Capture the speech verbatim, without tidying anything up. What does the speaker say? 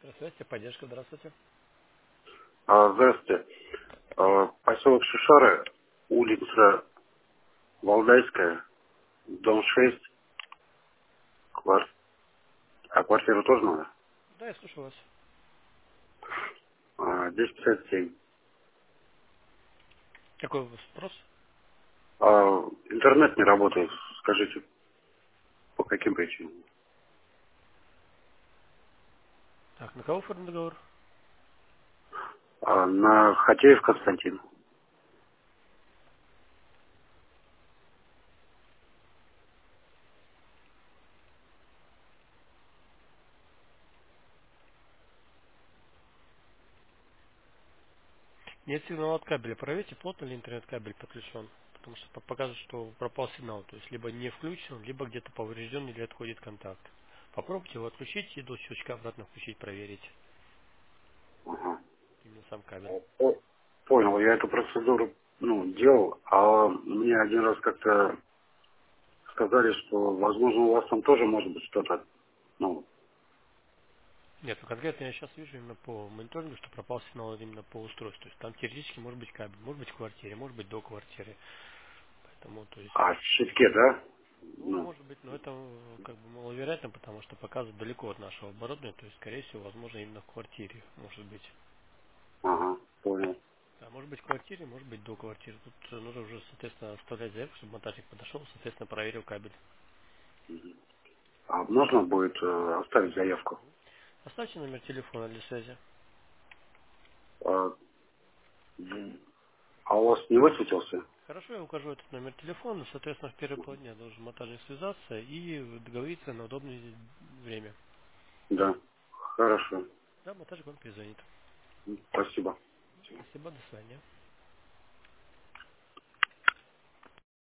Здравствуйте, поддержка, здравствуйте. А, Здравствуйте. А, Поселок Шишары, улица Валдайская, дом шесть, квар- а квартиру тоже надо? Да, я слушаю вас. А, десять пятьдесят семь. Какой у вас вопрос? А, интернет не работает, скажите, по каким причинам? Так, на кого оформлен договор? А, на Хатеев Константин. Нет сигнала от кабеля. Проверьте, плотно ли интернет-кабель подключен. Потому что по- показывает, что пропал сигнал. То есть, либо не включен, либо где-то поврежден или отходит контакт. Попробуйте его отключить и до щелчка обратно включить, проверить. Ага. Именно сам кабель. О, Понял, я эту процедуру ну, делал, а мне один раз как-то сказали, что, возможно, у вас там тоже может быть что-то, ну, Нет, ну конкретно я сейчас вижу именно по мониторингу, что пропал сигнал именно по устройству. То есть там теоретически может быть кабель, может быть в квартире, может быть до квартиры. Поэтому, то есть, а в щитке, да? ну, Ну, может быть, но это э, как бы маловероятно, потому что показывает далеко от нашего оборудования, то есть, скорее всего, возможно, именно в квартире, может быть. ага, понял. А может быть в квартире, может быть до квартиры. Тут э, нужно уже, соответственно, оставлять заявку, чтобы монтажник подошел, соответственно, проверил кабель. А можно будет э, оставить заявку? Оставьте номер телефона для связи. А, м, а у вас не высветился? Хорошо, я укажу этот номер телефона, соответственно, в первые полдня должен монтажник связаться и договориться на удобное время. Да. Хорошо. Да, монтажник вам перезвонит. Спасибо. Спасибо, до свидания.